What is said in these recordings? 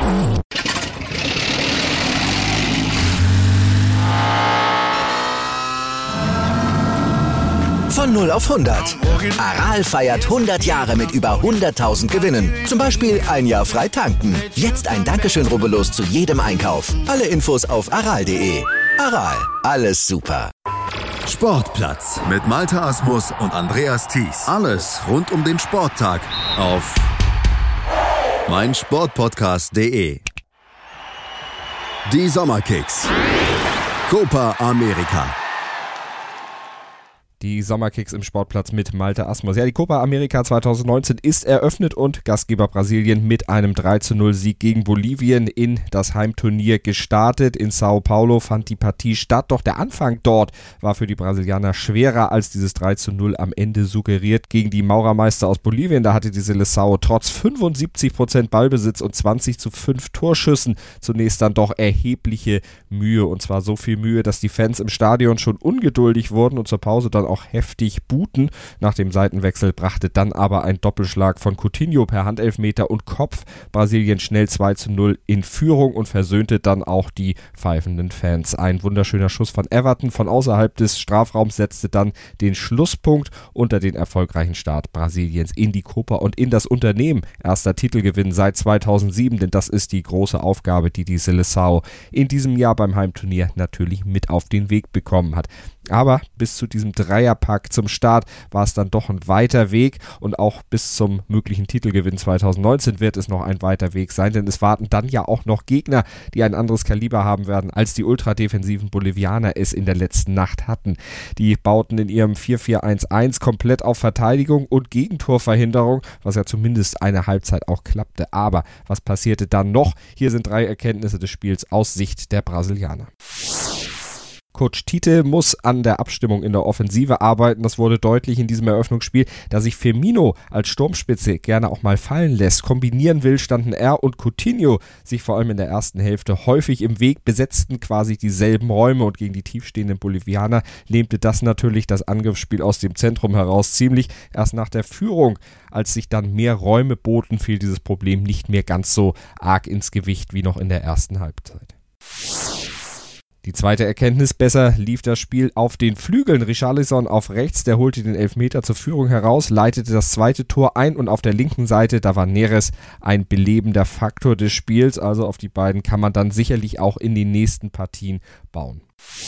Von 0 auf 100. Aral feiert 100 Jahre mit über 100.000 Gewinnen. Zum Beispiel ein Jahr frei tanken. Jetzt ein Dankeschön, rubbellos zu jedem Einkauf. Alle Infos auf aral.de. Aral, alles super. Sportplatz mit Malte Asmus und Andreas Thies. Alles rund um den Sporttag auf meinsportpodcast.de. Die Sommerkicks. Copa America. Die Sommerkicks im Sportplatz mit Malte Asmus. Ja, die Copa America 2019 ist eröffnet und Gastgeber Brasilien mit einem 3:0-Sieg gegen Bolivien in das Heimturnier gestartet. In Sao Paulo fand die Partie statt, doch der Anfang dort war für die Brasilianer schwerer als dieses 3:0 am Ende suggeriert gegen die Maurermeister aus Bolivien. Da hatte die Seleção trotz 75% Ballbesitz und 20:5 Torschüssen zunächst dann doch erhebliche Mühe, und zwar so viel Mühe, dass die Fans im Stadion schon ungeduldig wurden und zur Pause dann auch heftig buhten. Nach dem Seitenwechsel brachte dann aber ein Doppelschlag von Coutinho per Handelfmeter und Kopf Brasilien schnell 2:0 in Führung und versöhnte dann auch die pfeifenden Fans. Ein wunderschöner Schuss von Everton von außerhalb des Strafraums setzte dann den Schlusspunkt unter den erfolgreichen Start Brasiliens in die Copa und in das Unternehmen. Erster Titelgewinn seit 2007, denn das ist die große Aufgabe, die die Seleção in diesem Jahr beim Heimturnier natürlich mit auf den Weg bekommen hat. Aber bis zu diesem Dreierpack zum Start war es dann doch ein weiter Weg, und auch bis zum möglichen Titelgewinn 2019 wird es noch ein weiter Weg sein, denn es warten dann ja auch noch Gegner, die ein anderes Kaliber haben werden, als die ultradefensiven Bolivianer es in der letzten Nacht hatten. Die bauten in ihrem 4-4-1-1 komplett auf Verteidigung und Gegentorverhinderung, was ja zumindest eine Halbzeit auch klappte. Aber was passierte dann noch? Hier sind 3 Erkenntnisse des Spiels aus Sicht der Brasilianer. Coach Tite muss an der Abstimmung in der Offensive arbeiten. Das wurde deutlich in diesem Eröffnungsspiel. Da sich Firmino als Sturmspitze gerne auch mal fallen lässt, kombinieren will, standen er und Coutinho sich vor allem in der ersten Hälfte häufig im Weg, besetzten quasi dieselben Räume, und gegen die tiefstehenden Bolivianer lähmte das natürlich das Angriffsspiel aus dem Zentrum heraus ziemlich. Erst nach der Führung, als sich dann mehr Räume boten, fiel dieses Problem nicht mehr ganz so arg ins Gewicht wie noch in der ersten Halbzeit. Die zweite Erkenntnis: besser lief das Spiel auf den Flügeln. Richarlison auf rechts, der holte den Elfmeter zur Führung heraus, leitete das zweite Tor ein, und auf der linken Seite, da war Neres ein belebender Faktor des Spiels. Also auf die beiden kann man dann sicherlich auch in den nächsten Partien bauen.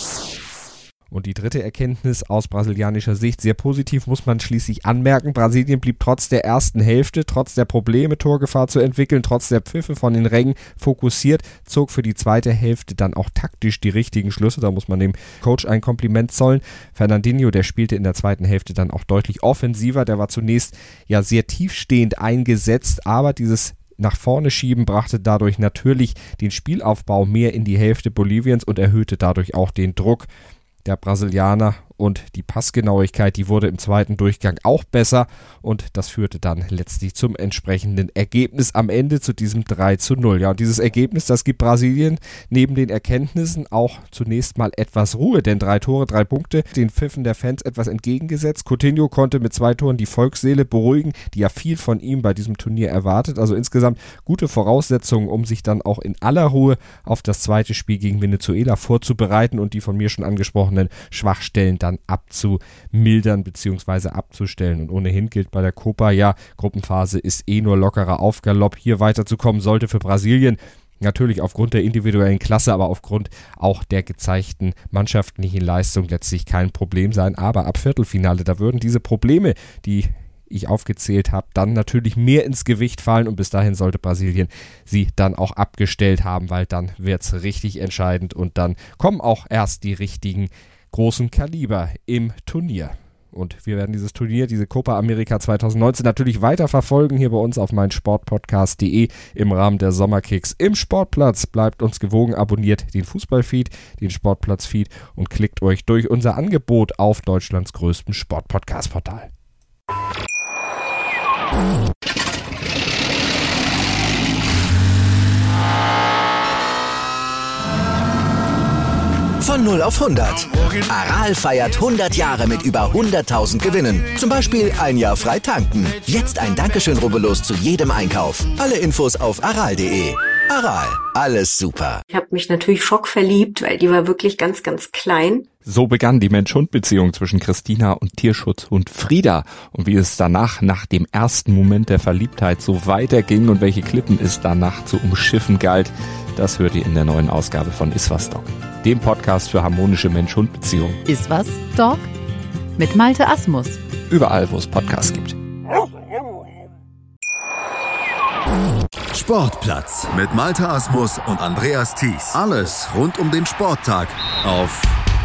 Und die dritte Erkenntnis aus brasilianischer Sicht, sehr positiv muss man schließlich anmerken: Brasilien blieb trotz der ersten Hälfte, trotz der Probleme, Torgefahr zu entwickeln, trotz der Pfiffe von den Rängen fokussiert, zog für die zweite Hälfte dann auch taktisch die richtigen Schlüsse. Da muss man dem Coach ein Kompliment zollen. Fernandinho, der spielte in der zweiten Hälfte dann auch deutlich offensiver. Der war zunächst ja sehr tiefstehend eingesetzt, aber dieses nach vorne schieben brachte dadurch natürlich den Spielaufbau mehr in die Hälfte Boliviens und erhöhte dadurch auch den Druck der Brasilianer, und die Passgenauigkeit, die wurde im zweiten Durchgang auch besser, und das führte dann letztlich zum entsprechenden Ergebnis am Ende, zu diesem 3:0. Ja, und dieses Ergebnis, das gibt Brasilien neben den Erkenntnissen auch zunächst mal etwas Ruhe, denn 3 Tore, 3 Punkte, den Pfiffen der Fans etwas entgegengesetzt. Coutinho konnte mit 2 Toren die Volksseele beruhigen, die ja viel von ihm bei diesem Turnier erwartet. Also insgesamt gute Voraussetzungen, um sich dann auch in aller Ruhe auf das zweite Spiel gegen Venezuela vorzubereiten und die von mir schon angesprochenen Schwachstellen dann abzumildern bzw. abzustellen. Und ohnehin gilt bei der Copa, ja, Gruppenphase ist nur lockerer Aufgalopp. Hier weiterzukommen sollte für Brasilien natürlich aufgrund der individuellen Klasse, aber aufgrund auch der gezeigten mannschaftlichen Leistung letztlich kein Problem sein. Aber ab Viertelfinale, da würden diese Probleme, die ich aufgezählt habe, dann natürlich mehr ins Gewicht fallen, und bis dahin sollte Brasilien sie dann auch abgestellt haben, weil dann wird es richtig entscheidend und dann kommen auch erst die richtigen großen Kaliber im Turnier. Und wir werden dieses Turnier, diese Copa America 2019 natürlich weiter verfolgen hier bei uns auf meinsportpodcast.de im Rahmen der Sommerkicks im Sportplatz. Bleibt uns gewogen, abonniert den Fußballfeed, den Sportplatzfeed und klickt euch durch unser Angebot auf Deutschlands größtem Sportpodcast-Portal. Von 0 auf 100. Aral feiert 100 Jahre mit über 100.000 Gewinnen. Zum Beispiel ein Jahr frei tanken. Jetzt ein Dankeschön, rubbellos zu jedem Einkauf. Alle Infos auf aral.de. Aral, alles super. Ich habe mich natürlich schockverliebt, weil die war wirklich ganz, ganz klein. So begann die Mensch-Hund-Beziehung zwischen Christina und Tierschutzhund Frieda. Und wie es danach, nach dem ersten Moment der Verliebtheit, so weiterging und welche Klippen es danach zu umschiffen galt, das hört ihr in der neuen Ausgabe von Iswas Dog, dem Podcast für harmonische Mensch-Hund-Beziehungen. Iswas Dog mit Malte Asmus. Überall, wo es Podcasts gibt. Sportplatz mit Malte Asmus und Andreas Thies. Alles rund um den Sporttag auf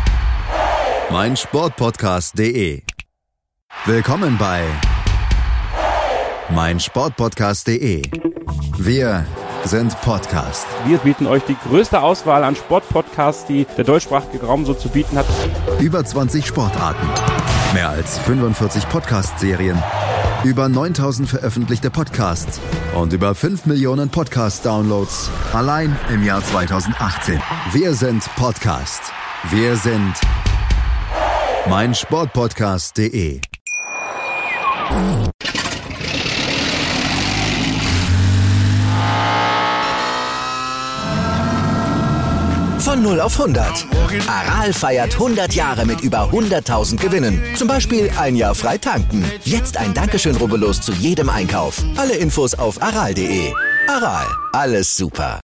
meinsportpodcast.de. Willkommen bei meinsportpodcast.de. Wir sind Podcast. Wir bieten euch die größte Auswahl an Sportpodcasts, die der deutschsprachige Raum so zu bieten hat. Über 20 Sportarten, mehr als 45 Podcast-Serien, über 9000 veröffentlichte Podcasts und über 5 Millionen Podcast-Downloads allein im Jahr 2018. Wir sind Podcast. Wir sind meinsportpodcast.de. Von 0 auf 100. Aral feiert 100 Jahre mit über 100.000 Gewinnen. Zum Beispiel ein Jahr frei tanken. Jetzt ein Dankeschön, rubbellos zu jedem Einkauf. Alle Infos auf aral.de. Aral, alles super.